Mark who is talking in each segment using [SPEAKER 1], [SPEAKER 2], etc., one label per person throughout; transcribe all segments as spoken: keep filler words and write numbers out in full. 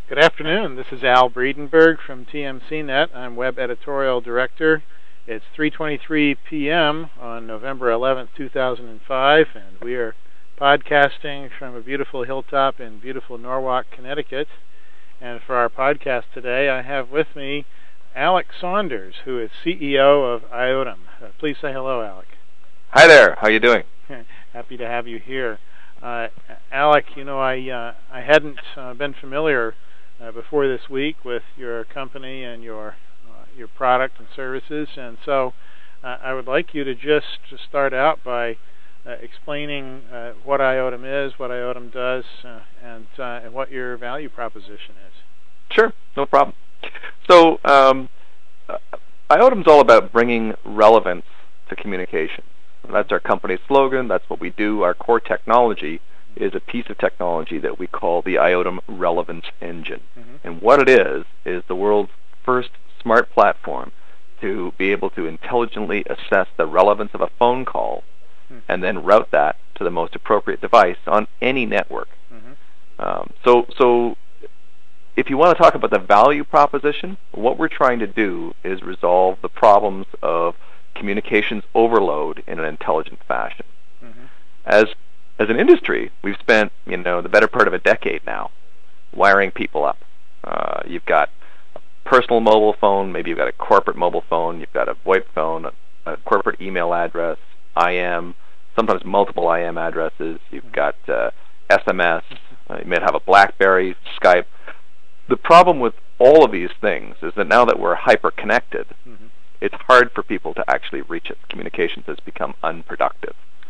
[SPEAKER 1] Good afternoon. This is Al Breedenberg from T M C Net. I'm Web Editorial Director. It's three twenty-three p m on November eleventh, two thousand five, and we are podcasting from a beautiful hilltop in beautiful Norwalk, Connecticut. And for our podcast today, I have with me Alec Saunders, who is C E O of Iotum. Uh, please say hello, Alec.
[SPEAKER 2] Hi there. How you doing?
[SPEAKER 1] Happy to have you here. Uh, Alec, you know, I uh, I hadn't uh, been familiar uh, before this week with your company and your uh, your product and services, and so uh, I would like you to just to start out by uh, explaining uh, what Iotum is, what Iotum does, uh, and uh, and what your value proposition is.
[SPEAKER 2] Sure, no problem. So, um, uh, Iotum's all about bringing relevance to communication. That's our company slogan. That's what we do. Our core technology is a piece of technology that we call the Iotum Relevance Engine. Mm-hmm. And what it is, is the world's first smart platform to be able to intelligently assess the relevance of a phone call mm-hmm. and then route that to the most appropriate device on any network. Mm-hmm. Um, so, so if you want to talk about the value proposition, what we're trying to do is resolve the problems of communications overload in an intelligent fashion. Mm-hmm. As as an industry, we've spent you know the better part of a decade now wiring people up. Uh, you've got a personal mobile phone, maybe you've got a corporate mobile phone, you've got a VoIP phone, a, a corporate email address, I M, sometimes multiple I M addresses. You've mm-hmm. got uh, S M S. Uh, you might have a BlackBerry, Skype. The problem with all of these things is that now that we're hyper-connected, mm-hmm. it's hard for people to actually reach it. Communications has become unproductive.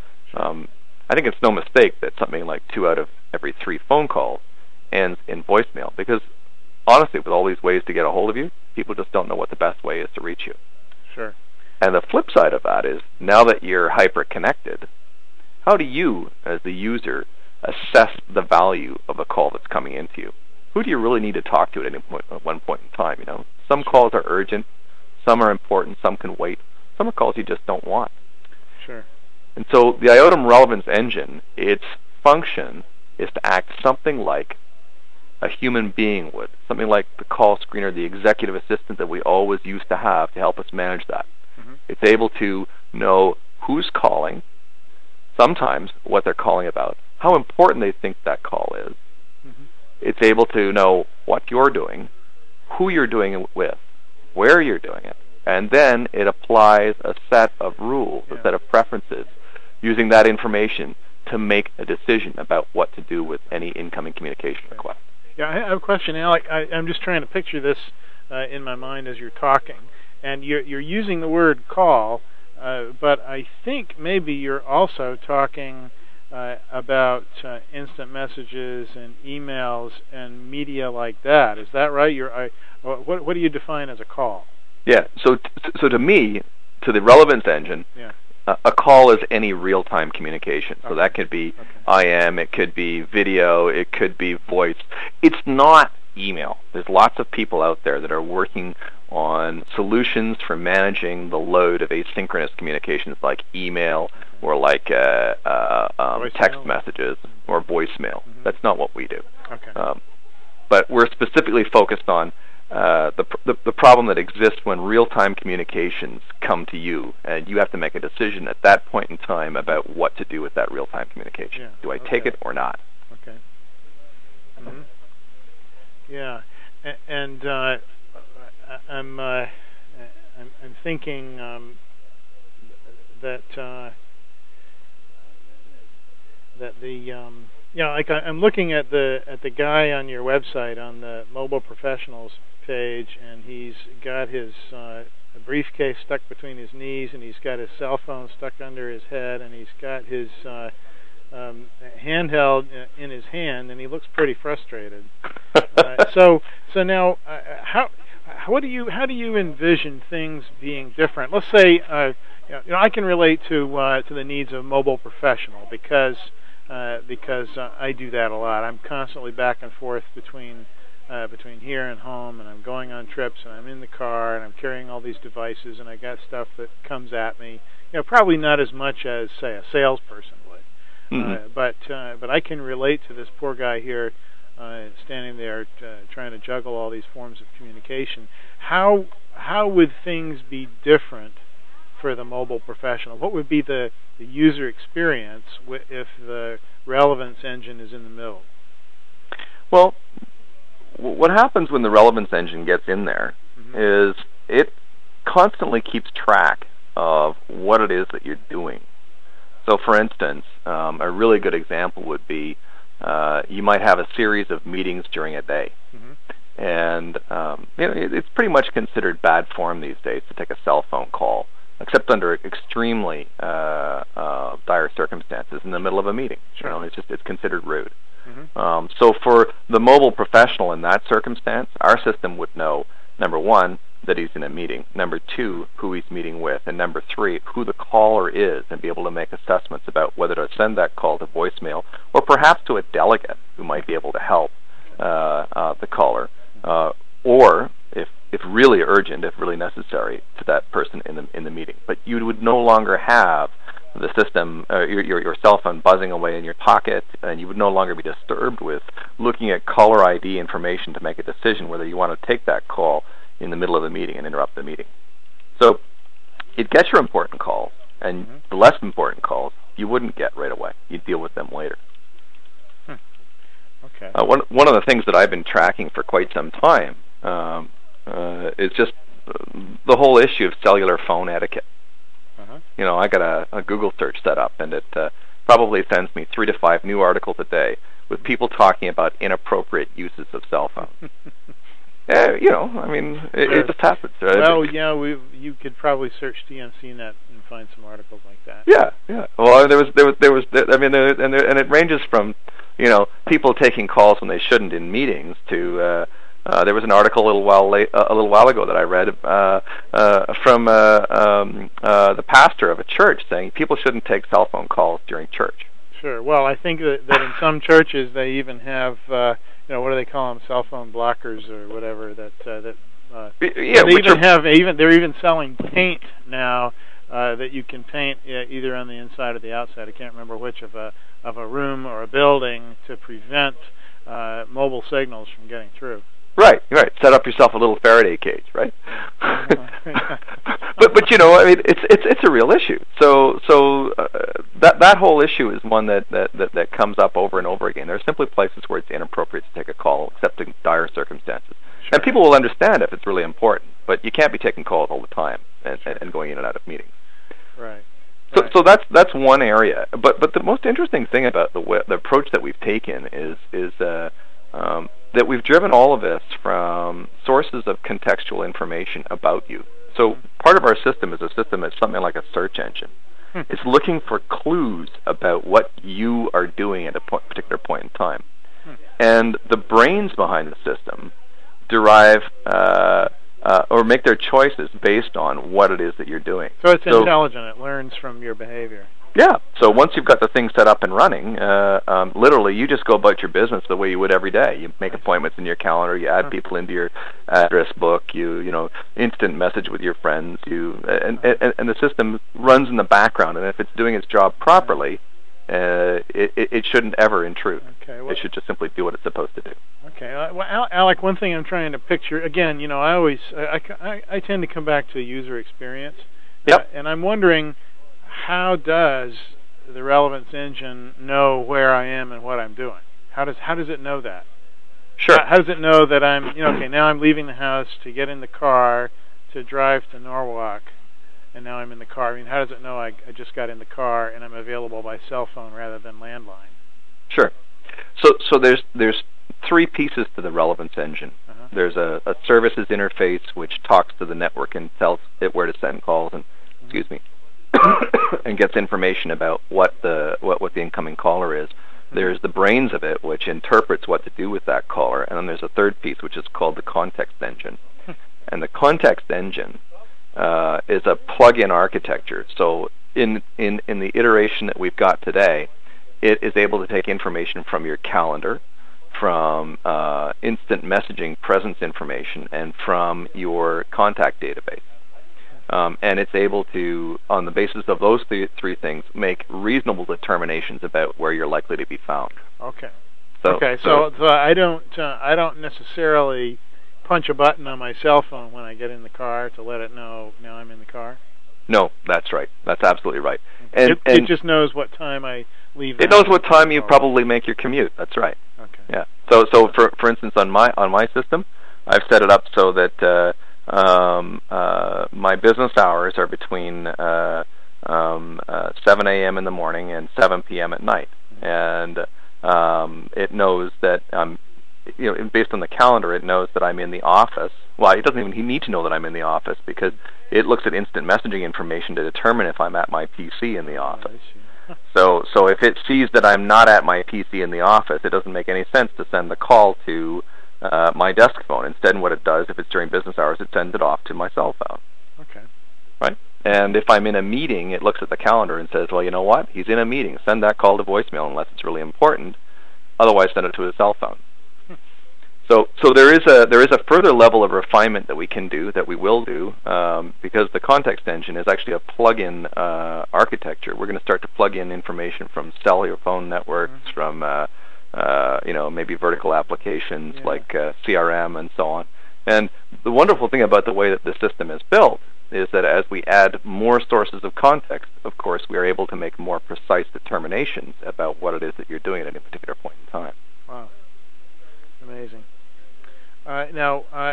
[SPEAKER 2] Um, I think it's no mistake that something like two out of every three phone calls ends in voicemail because, honestly, with all these ways to get a hold of you, people just don't know what the best way is to reach you.
[SPEAKER 1] Sure.
[SPEAKER 2] And the flip side of that is, now that you're hyper-connected, how do you, as the user, assess the value of a call that's coming into you? Who do you really need to talk to at any point, at one point in time? You know, some calls are urgent. Some are important, some can wait. Some are calls you just don't want.
[SPEAKER 1] Sure.
[SPEAKER 2] And so the Iotum Relevance Engine, its function is to act something like a human being would, something like the call screener, the executive assistant that we always used to have to help us manage that. Mm-hmm. It's able to know who's calling, sometimes what they're calling about, how important they think that call is. Mm-hmm. It's able to know what you're doing, who you're doing it with, where you're doing it, and then it applies a set of rules, yeah. a set of preferences, using that information to make a decision about what to do with any incoming communication request.
[SPEAKER 1] Yeah, I have a question, Alec. I, I'm just trying to picture this uh, in my mind as you're talking, and you're, you're using the word call, uh, but I think maybe you're also talking uh, about uh, instant messages and emails and media like that. Is that right? You're, I, what, what do you define as a call?
[SPEAKER 2] Yeah, so t- so to me, to the relevance engine,
[SPEAKER 1] yeah.
[SPEAKER 2] uh, a call is any real-time communication. So
[SPEAKER 1] okay.
[SPEAKER 2] that could be
[SPEAKER 1] okay.
[SPEAKER 2] I M, it could be video, it could be voice. It's not email. There's lots of people out there that are working on solutions for managing the load of asynchronous communications like email or like uh, uh, um, text messages or voicemail. Mm-hmm. That's not what we do.
[SPEAKER 1] Okay.
[SPEAKER 2] Um, but we're specifically focused on uh, the, the the problem that exists when real-time communications come to you, and you have to make a decision at that point in time about what to do with that real-time communication.
[SPEAKER 1] Yeah.
[SPEAKER 2] Do I
[SPEAKER 1] okay.
[SPEAKER 2] take it or not?
[SPEAKER 1] Okay. Mm-hmm. Yeah, A- and uh, I'm, uh, I'm I'm thinking um, that uh, that the um, you know, like I, I'm looking at the at the guy on your website on the Mobile Professionals page, and he's got his uh, briefcase stuck between his knees, and he's got his cell phone stuck under his head, and he's got his uh, um, handheld in his hand, and he looks pretty frustrated. uh, so, so now, uh, how, what do you, how do you envision things being different? Let's say, uh, you know, I can relate to uh, to the needs of a mobile professional because uh, because uh, I do that a lot. I'm constantly back and forth between. Uh, between here and home, and I'm going on trips, and I'm in the car, and I'm carrying all these devices, and I got stuff that comes at me. You know, probably not as much as, say, a salesperson would, mm-hmm. uh, but uh, but I can relate to this poor guy here uh, standing there uh, trying to juggle all these forms of communication. How how would things be different for the mobile professional? What would be the, the user experience w- if the relevance engine is in the middle?
[SPEAKER 2] Well, w- what happens when the relevance engine gets in there mm-hmm. is it constantly keeps track of what it is that you're doing. So, for instance, um, a really good example would be uh, you might have a series of meetings during a day. Mm-hmm. And um, you know, it, it's pretty much considered bad form these days to take a cell phone call, except under extremely uh, uh, dire circumstances in the middle of a meeting. Sure. You know, it's just it's considered rude. Mm-hmm. Um, so for the mobile professional in that circumstance, our system would know, number one, that he's in a meeting, number two, who he's meeting with, and number three, who the caller is, and be able to make assessments about whether to send that call to voicemail or perhaps to a delegate who might be able to help uh, uh, the caller, uh, or if if really urgent, if really necessary, to that person in the in the meeting. But you would no longer have the system, uh, your, your your cell phone buzzing away in your pocket, and you would no longer be disturbed with looking at caller I D information to make a decision whether you want to take that call in the middle of the meeting and interrupt the meeting. So it gets your important calls, and mm-hmm. the less important calls you wouldn't get right away. You'd deal with them later.
[SPEAKER 1] Hmm. Okay.
[SPEAKER 2] Uh, one one of the things that I've been tracking for quite some time um, uh, is just the whole issue of cellular phone etiquette. Uh-huh. You know, I got a, a Google search set up, and it uh, probably sends me three to five new articles a day with people talking about inappropriate uses of cell phones. Uh, you know, I mean, it,
[SPEAKER 1] sure.
[SPEAKER 2] it just happens. Uh,
[SPEAKER 1] well, yeah, we you could probably search T M C net and find some articles like that.
[SPEAKER 2] Yeah, yeah. Well, there was, there was, there was. I mean, there, and there, and it ranges from, you know, people taking calls when they shouldn't in meetings to. Uh, uh, there was an article a little while late, uh, a little while ago that I read uh, uh, from uh, um, uh, the pastor of a church saying people shouldn't take cell phone calls during church.
[SPEAKER 1] Sure. Well, I think that, that in some churches they even have. Uh, You know, what do they call them? Cell phone blockers or whatever. That uh, that uh,
[SPEAKER 2] yeah,
[SPEAKER 1] they even
[SPEAKER 2] are,
[SPEAKER 1] have even they're even selling paint now uh, that you can paint uh, either on the inside or the outside. I can't remember which of a of a room or a building to prevent uh, mobile signals from getting through.
[SPEAKER 2] Right, right. Set up yourself a little Faraday cage, right? but but you know, I mean, it's it's it's a real issue. So so uh, that that whole issue is one that, that, that, that comes up over and over again. There are simply places where it's inappropriate to take a call, except in dire circumstances. Sure. And people will understand if it's really important, but you can't be taking calls all the time and, sure. and going in and out of meetings.
[SPEAKER 1] Right.
[SPEAKER 2] So
[SPEAKER 1] right.
[SPEAKER 2] so that's that's one area. But but the most interesting thing about the the approach that we've taken is is. Uh, Um, that we've driven all of this from sources of contextual information about you. So part of our system is a system that's something like a search engine. Hmm. It's looking for clues about what you are doing at a point, particular point in time. Hmm. And the brains behind the system derive uh, uh, or make their choices based on what it is that you're doing.
[SPEAKER 1] So it's so, intelligent. It learns from your behavior.
[SPEAKER 2] Yeah. So once you've got the thing set up and running, uh, um, literally you just go about your business the way you would every day. You make appointments in your calendar. You add people into your address book. You you know instant message with your friends. You and and, and the system runs in the background. And if it's doing its job properly, uh, it it shouldn't ever intrude.
[SPEAKER 1] Okay. Well,
[SPEAKER 2] it should just simply do what it's supposed to do.
[SPEAKER 1] Okay. Well, Alec, one thing I'm trying to picture again. You know, I always I I, I tend to come back to user experience.
[SPEAKER 2] Yep.
[SPEAKER 1] Uh, and I'm wondering, how does the relevance engine know where I am and what I'm doing? How does how does it know that?
[SPEAKER 2] Sure.
[SPEAKER 1] How, how does it know that I'm, you know, okay, now I'm leaving the house to get in the car to drive to Norwalk, and now I'm in the car. I mean, how does it know I, I just got in the car and I'm available by cell phone rather than landline?
[SPEAKER 2] Sure. So so there's there's three pieces to the relevance engine. Uh-huh. There's a, a services interface which talks to the network and tells it where to send calls and mm-hmm. excuse me. and gets information about what the what, what the incoming caller is. There's the brains of it, which interprets what to do with that caller, and then there's a third piece, which is called the context engine. And the context engine uh, is a plug-in architecture. So in, in in the iteration that we've got today, it is able to take information from your calendar, from uh, instant messaging presence information, and from your contact database. Um, and it's able to, on the basis of those th- three things, make reasonable determinations about where you're likely to be found.
[SPEAKER 1] Okay.
[SPEAKER 2] So,
[SPEAKER 1] okay, so, so I don't uh, I don't necessarily punch a button on my cell phone when I get in the car to let it know now I'm in the car.
[SPEAKER 2] No, that's right. That's absolutely right.
[SPEAKER 1] Okay.
[SPEAKER 2] And,
[SPEAKER 1] it,
[SPEAKER 2] and
[SPEAKER 1] it just knows what time I leave.
[SPEAKER 2] It knows what time you probably make your commute. That's right.
[SPEAKER 1] Okay.
[SPEAKER 2] Yeah. So, so for for instance, on my on my system, I've set it up so that uh, um, uh, my business hours are between uh, um, uh, seven a.m. in the morning and seven p.m. at night, and um, it knows that um, you know, based on the calendar, it knows that I'm in the office. Well, it doesn't even need to know that I'm in the office because it looks at instant messaging information to determine if I'm at my P C in the office. So, so if it sees that I'm not at my P C in the office, it doesn't make any sense to send the call to uh, my desk phone. Instead, what it does, if it's during business hours, it sends it off to my cell phone.
[SPEAKER 1] Okay.
[SPEAKER 2] Right? And if I'm in a meeting, it looks at the calendar and says, well, you know what? He's in a meeting. Send that call to voicemail unless it's really important. Otherwise, send it to his cell phone. So, so there is a there is a further level of refinement that we can do, that we will do, um, because the context engine is actually a plug-in uh, architecture. We're going to start to plug in information from cellular phone networks, mm-hmm. from uh, uh, you know maybe vertical applications yeah. like uh, C R M and so on. And the wonderful thing about the way that the system is built is that as we add more sources of context, of course, we are able to make more precise determinations about what it is that you're doing at any particular point in time.
[SPEAKER 1] Wow, amazing. Uh, now, uh,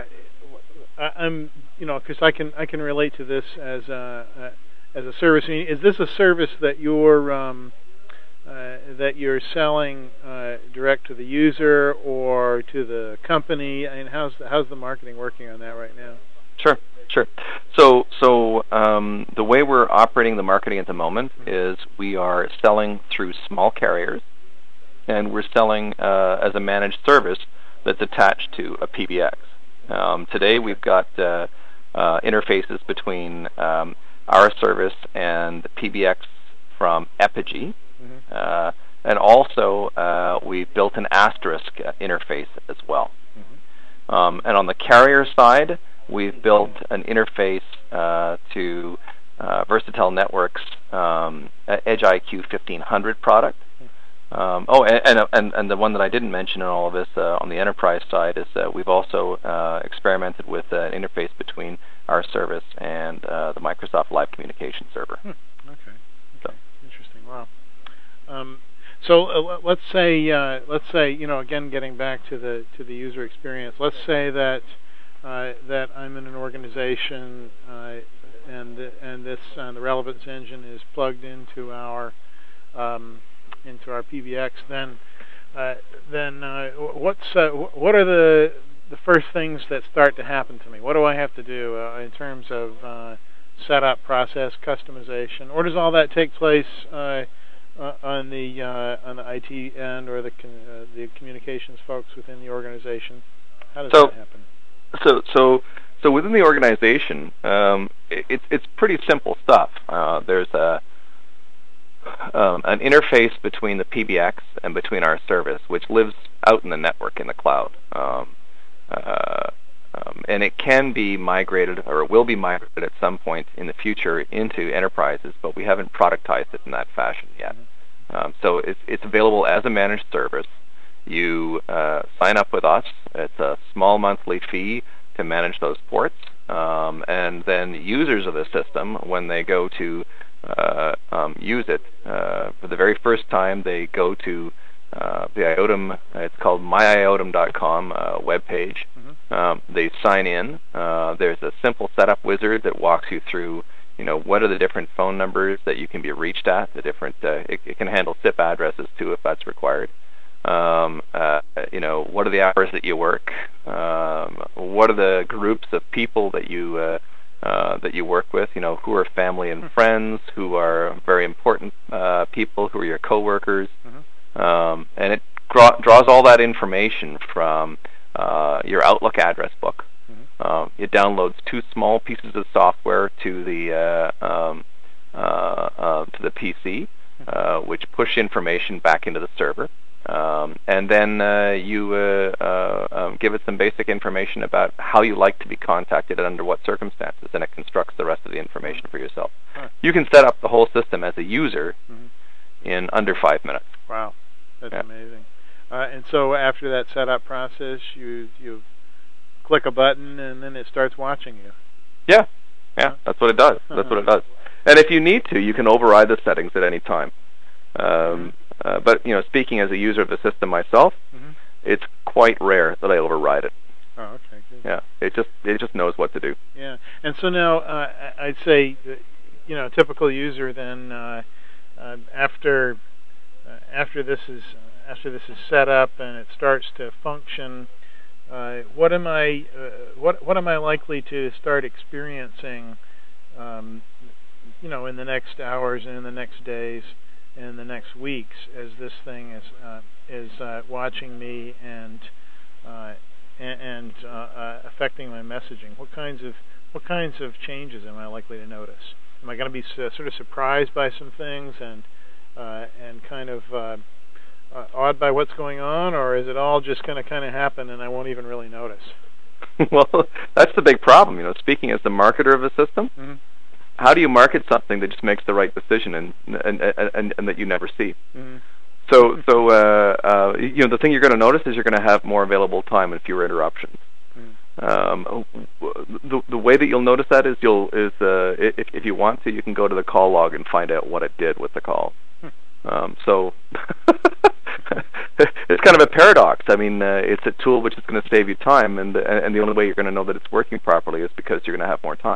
[SPEAKER 1] I'm, you know, because I can I can relate to this as a uh, as a service. Is this a service that you're um, uh, that you're selling uh, direct to the user or to the company? I mean, how's the, how's the marketing working on that right now?
[SPEAKER 2] Sure, sure. So, so um, the way we're operating the marketing at the moment mm-hmm. is we are selling through small carriers, and we're selling uh, as a managed service that's attached to a P B X. Um, today we've got uh, uh, interfaces between um, our service and the P B X from Epigee, mm-hmm. uh, and also uh, we've built an Asterisk interface as well. Mm-hmm. Um, and on the carrier side, we've built an interface uh, to uh, Versatel Networks' um, Edge I Q fifteen hundred product. Um, oh, and, and and the one that I didn't mention in all of this uh, on the enterprise side is that we've also uh, experimented with an interface between our service and uh, the Microsoft Live Communication Server.
[SPEAKER 1] Hmm. Okay. Okay. So. Interesting. Wow. Um, so uh, let's say uh, let's say you know again getting back to the to the user experience. Let's say that uh, that I'm in an organization uh, and and this uh, the relevance engine is plugged into our um, into our P B X, then uh, then uh, what's uh, what are the the first things that start to happen to me? What do I have to do uh, in terms of uh, setup, process, customization, or does all that take place uh, uh, on the uh, on the I T end or the con uh, the communications folks within the organization? How does
[SPEAKER 2] so,
[SPEAKER 1] that happen?
[SPEAKER 2] So so so within the organization, um, it, it's it's pretty simple stuff. Uh, there's a Um, an interface between the P B X and between our service, which lives out in the network in the cloud. Um, uh, um, and it can be migrated, or it will be migrated at some point in the future into enterprises, but we haven't productized it in that fashion yet. Um, so it's, it's available as a managed service. You uh, sign up with us. It's a small monthly fee to manage those ports. Um, and then users of the system, when they go to Uh, um, use it. Uh, for the very first time, they go to uh, the IOTM, uh, it's called my I O T M dot com uh, webpage. Mm-hmm. Um, they sign in. Uh, there's a simple setup wizard that walks you through, you know, what are the different phone numbers that you can be reached at, the different, uh, it, it can handle S I P addresses too if that's required. Um, uh, you know, what are the hours that you work? Um, what are the groups of people that you uh, Uh, that you work with, you know, who are family and friends, who are very important uh, people, who are your coworkers, mm-hmm. um, and it draw, draws all that information from uh, your Outlook address book. Mm-hmm. uh, it downloads two small pieces of software to the uh, um, uh, uh, to the P C, uh, which push information back into the server. Um, and then uh, you uh, uh, um, give it some basic information about how you like to be contacted and under what circumstances, and it constructs the rest of the information for yourself. Huh. You can set up the whole system as a user mm-hmm. in under five minutes.
[SPEAKER 1] Wow, that's yeah. amazing. Uh, and so after that setup process, you you click a button and then it starts watching you.
[SPEAKER 2] Yeah, yeah, that's what it does. That's what it does. And if you need to, you can override the settings at any time. Um, uh, but you know, speaking as a user of the system myself, mm-hmm. it's quite rare that I override it.
[SPEAKER 1] Oh, okay, good.
[SPEAKER 2] Yeah, it just it just knows what to do.
[SPEAKER 1] Yeah, and so now uh, I'd say, you know, a typical user then uh, uh, after uh, after this is after this is set up and it starts to function, uh, what am I uh, what what am I likely to start experiencing, um, you know, in the next hours and in the next days and in the next weeks as this thing is uh, is uh, watching me and uh, and, and uh, uh, affecting my messaging? What kinds of what kinds of changes am I likely to notice? Am I going to be uh, sort of surprised by some things and uh, and kind of uh, uh, awed by what's going on, or is it all just going to kind of happen and I won't even really notice?
[SPEAKER 2] Well, that's the big problem. You know, speaking as the marketer of a system, mm-hmm. how do you market something that just makes the right decision and and and, and that you never see? Mm-hmm. So, so uh, uh, you know, the thing you're going to notice is you're going to have more available time and fewer interruptions. Mm. Um, the the way that you'll notice that is you'll is uh, if if you want to, you can go to the call log and find out what it did with the call. Hmm. Um, so it's kind of a paradox. I mean, uh, it's a tool which is going to save you time, and and the only way you're going to know that it's working properly is because you're going to have more time.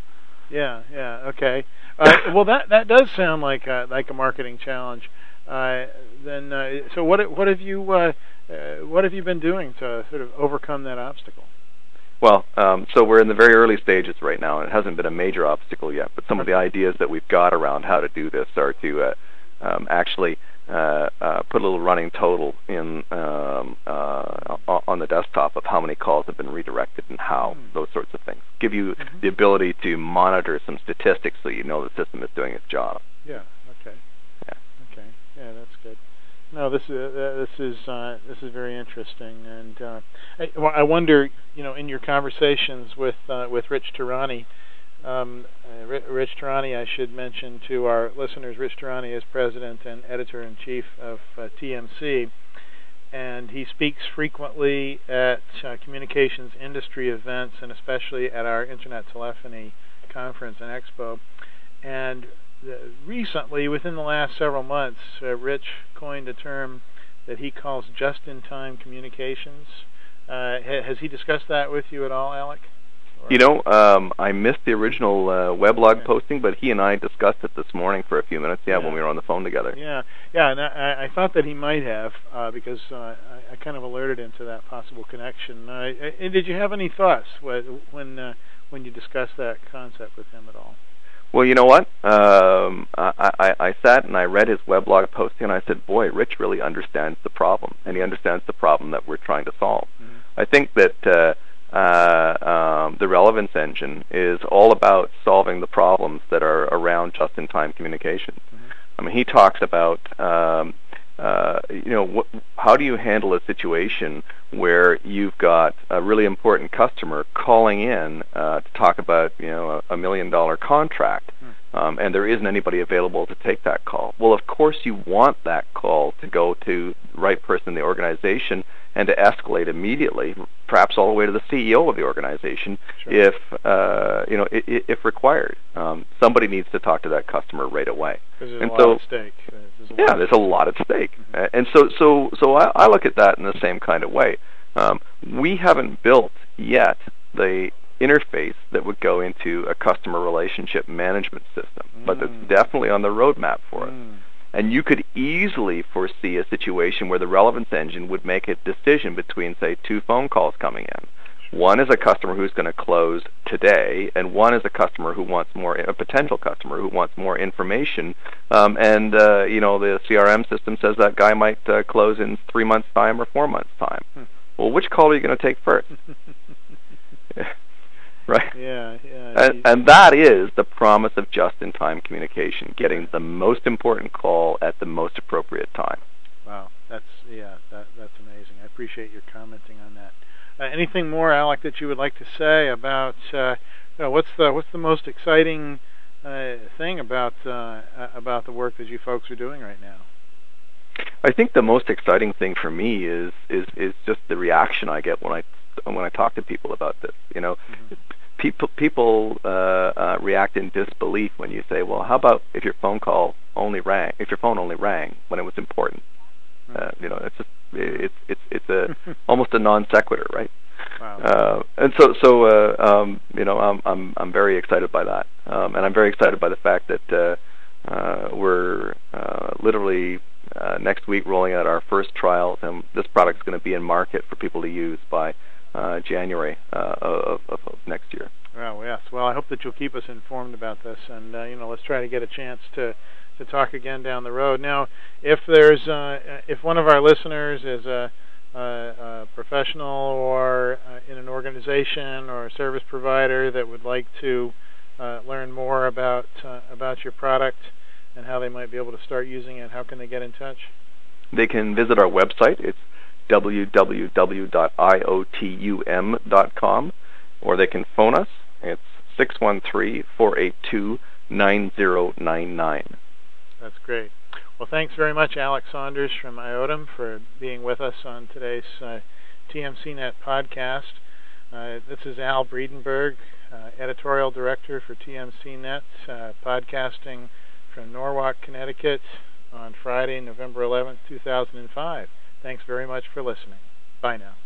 [SPEAKER 1] Yeah, yeah, okay. Uh, well, that that does sound like a, like a marketing challenge. Uh, then, uh, so what what have you uh, uh, what have you been doing to sort of overcome that obstacle?
[SPEAKER 2] Well, um, so we're in the very early stages right now, and it hasn't been a major obstacle yet. But some of the ideas that we've got around how to do this are to uh, um, actually uh, uh, put a little running total in um, uh, on the desktop of how many calls have been redirected and how, mm. those sorts of things. Give you mm-hmm. the ability to monitor some statistics so you know the system is doing its job.
[SPEAKER 1] Yeah. Okay. Yeah. Okay. Yeah, that's good. No, this is uh, this is uh, this is very interesting, and uh, I, well, I wonder, you know, in your conversations with uh, with Rich Tehrani, um, uh, Rich Tehrani, I should mention to our listeners, Rich Tehrani is president and editor-in-chief of uh, T M C, and he speaks frequently at uh, communications industry events, and especially at our Internet Telephony conference and expo, and recently, within the last several months, uh, Rich coined a term that he calls just-in-time communications. Uh, ha- has he discussed that with you at all, Alec? Or
[SPEAKER 2] you know, um, I missed the original uh, weblog okay. posting, but he and I discussed it this morning for a few minutes, yeah, yeah. when we were on the phone together.
[SPEAKER 1] Yeah, yeah, and I, I thought that he might have, uh, because uh, I, I kind of alerted him to that possible connection. Uh, and did you have any thoughts when, uh, when you discussed that concept with him at all?
[SPEAKER 2] Well, you know what? Um, I, I, I sat and I read his weblog posting, and I said, boy, Rich really understands the problem, and he understands the problem that we're trying to solve. Mm-hmm. I think that uh, uh, um, the relevance engine is all about solving the problems that are around just-in-time communication. Mm-hmm. I mean, he talks about, um, uh, you know, wh- how do you handle a situation where you've got a really important customer calling in uh, to talk about, you know, a, a million-dollar contract, mm. um, and there isn't anybody available to take that call. Well, of course you want that call to go to the right person in the organization and to escalate immediately, perhaps all the way to the C E O of the organization, sure. if uh, you know, if, if required. Um, somebody needs to talk to that customer right away.
[SPEAKER 1] There's
[SPEAKER 2] and
[SPEAKER 1] a lot
[SPEAKER 2] so,
[SPEAKER 1] at stake. There's a
[SPEAKER 2] yeah,
[SPEAKER 1] lot
[SPEAKER 2] there's a lot at stake, mm-hmm. uh, and so so so I, I look at that in the same kind of way. Um, we haven't built yet the interface that would go into a customer relationship management system, mm. but it's definitely on the roadmap for mm. us. And you could easily foresee a situation where the relevance engine would make a decision between, say, two phone calls coming in. One is a customer who's going to close today, and one is a customer who wants more, a potential customer who wants more information. Um, and uh, you know, the C R M system says that guy might uh, close in three months' time or four months' time. Hmm. Well, which call are you going to take first? Right?
[SPEAKER 1] Yeah, yeah.
[SPEAKER 2] And, and that is the promise of just-in-time communication, getting the most important call at the most appropriate time.
[SPEAKER 1] Wow, that's yeah, that, that's amazing. I appreciate your commenting on that. Uh, anything more, Alec, that you would like to say about uh, you know, what's the what's the most exciting uh, thing about uh, about the work that you folks are doing right now?
[SPEAKER 2] I think the most exciting thing for me is is is just the reaction I get when I when I talk to people about this. You know, mm-hmm. people people uh, uh, react in disbelief when you say, "Well, how about if your phone call only rang? If your phone only rang when it was important?" Mm-hmm. Uh, you know, it's just it's it's it's a almost a non sequitur, right?
[SPEAKER 1] Wow.
[SPEAKER 2] Uh, and so so uh, um, you know, I'm I'm I'm very excited by that, um, and I'm very excited by the fact that uh, uh, we're uh, literally. Uh, next week rolling out our first trials, and this product is going to be in market for people to use by uh, January uh, of, of, of next year.
[SPEAKER 1] Oh, yes. Well, I hope that you'll keep us informed about this, and uh, you know, let's try to get a chance to, to talk again down the road. Now, if there's uh, if one of our listeners is a, a, a professional or uh, in an organization or a service provider that would like to uh, learn more about uh, about your product and how they might be able to start using it, how can they get in touch?
[SPEAKER 2] They can visit our website. It's w w w dot i o t u m dot com, or they can phone us. It's six one three, four eight two, nine zero nine nine.
[SPEAKER 1] That's great. Well, thanks very much, Alex Saunders from IOTM, for being with us on today's uh, T M C Net podcast. Uh, this is Al Breedenberg, uh, Editorial Director for T M C Net, uh, podcasting from Norwalk, Connecticut on Friday, November eleventh, two thousand five. Thanks very much for listening. Bye now.